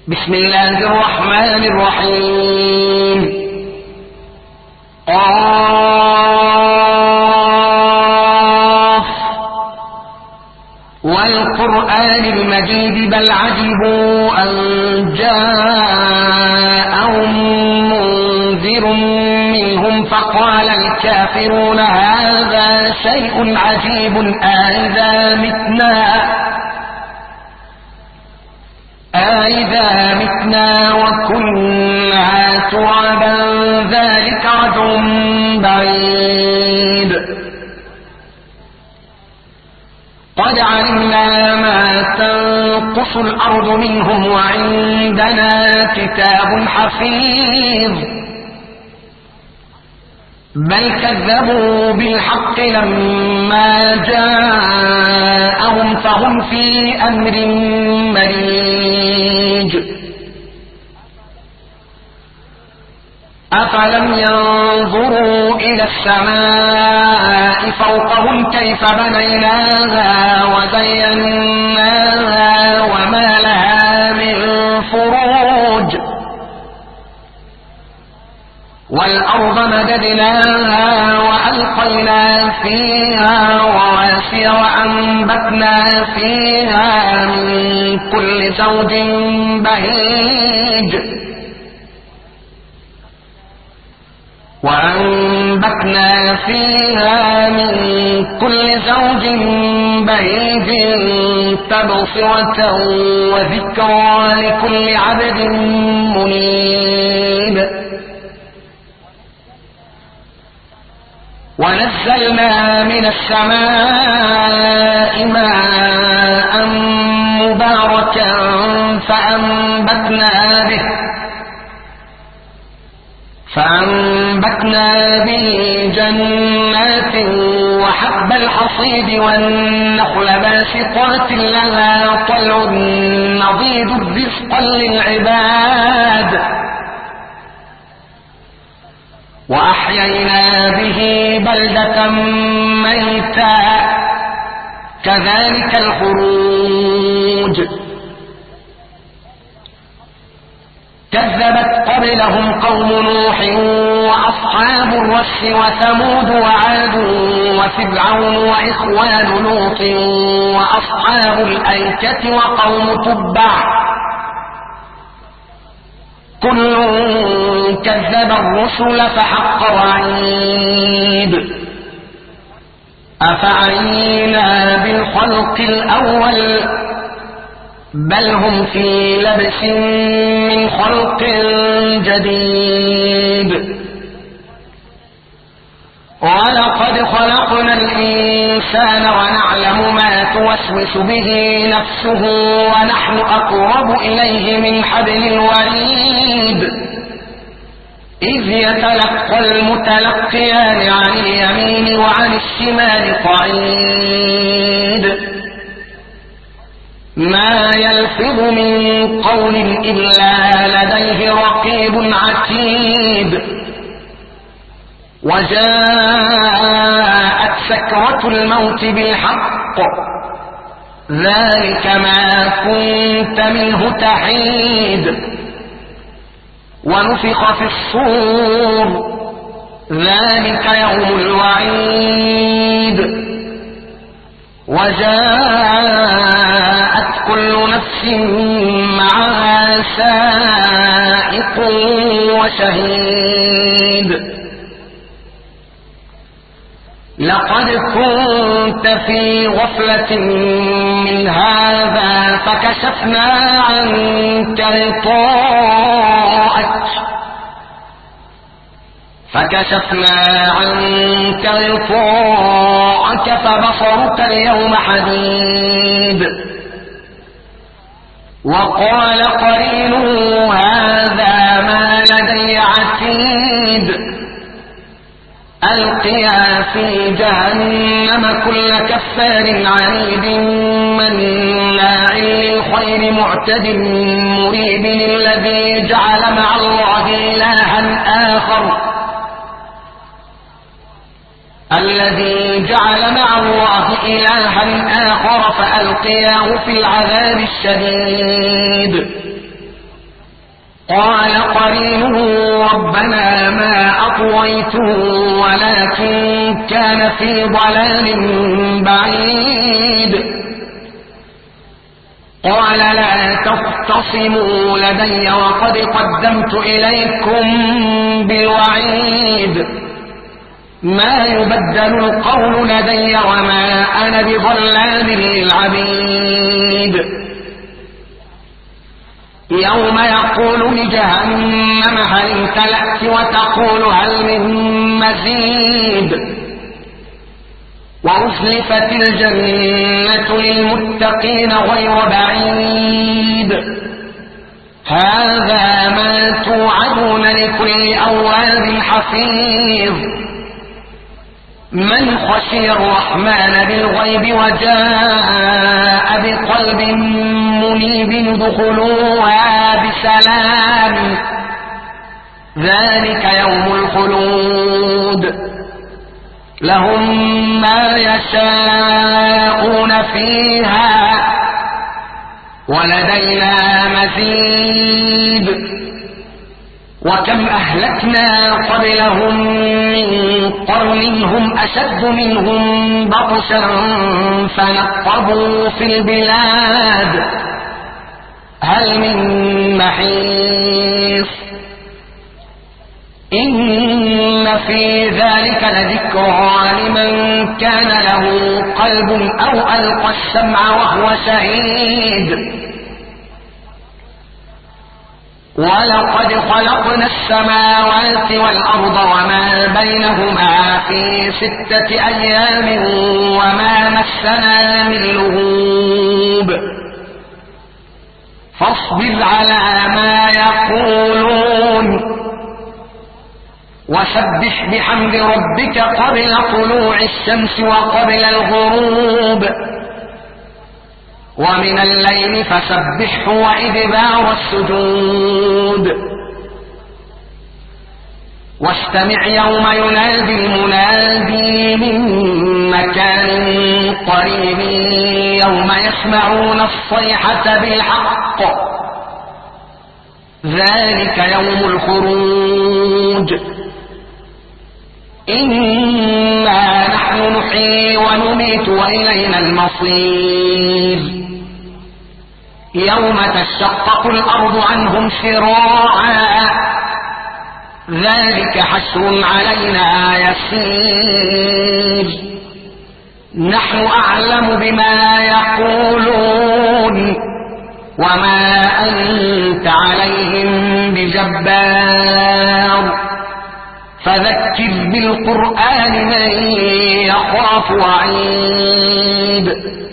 بسم الله الرحمن الرحيم. قاف والقرآن المجيد بل عجبوا أن جاءهم منذر منهم فقال الكافرون هذا شيء عجيب أإذا متنا وكنا ترابا ذلك رجع بعيد. قد علمنا ما تنقص الأرض منهم وعندنا كتاب حفيظ بل كذبوا بالحق لما جاءهم فهم في أمر مريج. أفلم ينظروا إلى السماء فوقهم كيف بنيناها وزيناها وما لها من فروج والأرض مددناها وألقينا فيها رواسي وأنبتنا فيها من كل زوج بهيج تبصرة وذكرى لكل عبد منيب. ونزلنا من السماء ماء مباركا فأنبتنا به جنات وحب الحصيد والنخل باسقات لها طلع نضيد رزقا للعباد وأحيينا به بلدة ميتا كذلك الخروج. كذبت قبلهم قوم نوح وأصحاب الرس وثمود وعاد وفرعون وإخوان لوط وأصحاب الأيكة وقوم تبع كل كذب الرسل فحق وعيد. أفعينا بالخلق الأول بل هم في لبس من خلق جديد. ولقد خلقنا الإنسان ونعلم ما توسوس به نفسه ونحن أقرب إليه من حبل الوريد. إذ يتلقى المتلقيان عن اليمين وعن الشمال قعيد ما يلفظ من قول إلا لديه رقيب عتيد. وجاءت سكرة الموت بالحق ذلك ما كنت منه تحيد. ونفخ في الصور ذلك يوم الوعيد. وجاءت كل نفس معها سائق وشهيد. لقد كنت في غفلة من هذا فكشفنا عنك غطاءك فبصرك اليوم حديد. وقال قرينه هذا ما لدي عتيد. ألقيا في جهنم كل كفار عنيد مناع للخير معتد مريب. الذي جعل مع الله إلها آخر فألقياه في العذاب الشديد. قال قرينه ربنا ما أطويته ولكن كان في ضلال بعيد. قال لا تختصموا لدي وقد قدمت إليكم بالوعيد، ما يبدل القول لدي وما أنا بظلام للعبيد. يوم يقول لجهنم هل امتلأت وتقول هل من مزيد، وأزلفت الجنة للمتقين غير بعيد. هذا ما توعدون لكل أواب حفيظ. من خشي الرحمن بالغيب وجاء بقلب منيب ادخلوها بسلام، ذلك يوم الخلود، لهم ما يشاءون فيها ولدينا مزيد. وكم أهلكنا قبلهم من قرن هم أشد منهم بطشا فنقبوا في البلاد هل من محيص. إن في ذلك لذكرى لمن كان له قلب أو ألقى السمع وهو شهيد. ولقد خلقنا السماوات والأرض وما بينهما في 6 أيام وما مسنا من لغوب. فاصبر على ما يقولون وسبح بحمد ربك قبل طلوع الشمس وقبل الغروب، ومن الليل فسبحه وإدبار السجود. واستمع يوم ينادي المنادي من مكان قريب يوم يسمعون الصيحة بالحق، ذلك يوم الخروج. إنا نحن نحيي ونميت وإلينا المصير. يوم تشقق الأرض عنهم سراعا، ذلك حشر علينا يسير. نحن أعلم بما يقولون وما أنت عليهم بجبار، فذكر بالقرآن من يخاف وعيد.